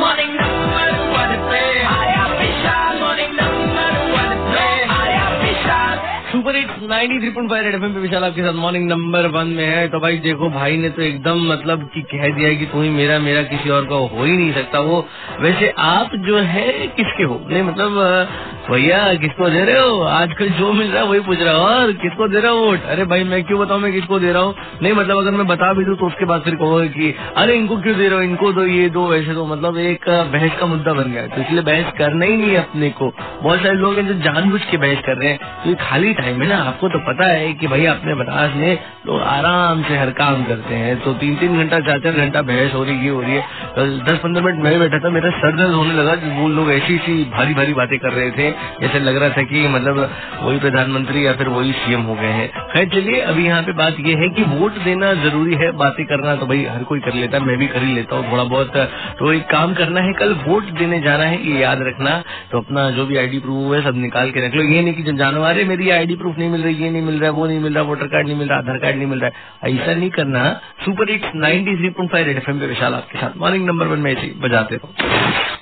Morning number 1 पे आया विशाल, morning number 1 पे आया Vishal. Super hit 93.5 red FM पे विशाल आपके साथ मॉर्निंग नंबर 1 में है। तो भाई देखो, भाई ने तो एकदम मतलब कि कह दिया कि तू ही मेरा, मेरा किसी और का हो ही नहीं सकता। वो वैसे आप जो है किसके हो? नहीं मतलब भैया किसको दे रहे हो? आजकल जो मिल रहा है वही पूछ रहा हो, और किसको दे रहा हो वोट? अरे भाई मैं क्यों बताऊं मैं किसको दे रहा हूँ? नहीं मतलब अगर मैं बता भी दूं तो उसके बाद फिर कहोगे कि अरे इनको क्यों दे रहे हो, इनको दो, ये दो, वैसे दो। मतलब एक बहस का मुद्दा बन गया है, तो इसलिए बहस करना ही नहीं है अपने को। बहुत सारे लोग हैं जो जानबूझ के बहस कर रहे हैं। तो ये खाली टाइम है ना, आपको तो पता है कि भाई अपने बनारस में लोग आराम से हर काम करते हैं, तो 3-3 घंटा 4-4 घंटा बहस हो रही, ये हो रही है। 10-15 मिनट मैं बैठा था, मेरा सर दर्द होने लगा कि वो लोग ऐसी सी भारी भारी बातें कर रहे थे, जैसे लग रहा था कि मतलब वही प्रधानमंत्री या फिर वही सीएम हो गए हैं। खैर चलिए, अभी यहाँ पे बात ये है कि वोट देना जरूरी है, बातें करना तो भाई हर कोई कर लेता है, मैं भी कर ही लेता हूँ थोड़ा बहुत। तो एक काम करना है, कल वोट देने जाना है, ये याद रखना। तो अपना जो भी आईडी प्रूफ है सब निकाल के रख लो। ये नहीं कि जब जानो अरे मेरी आईडी प्रूफ नहीं मिल रही, ये नहीं मिल रहा, वो नहीं मिल रहा, वोटर कार्ड नहीं मिल रहा, आधार कार्ड नहीं मिल रहा है, ऐसा नहीं करना। सुपर हिट 93.5 रेड एफएम पे विशाल आपके साथ मॉर्निंग नंबर 1 में ऐसे बजाते रहो।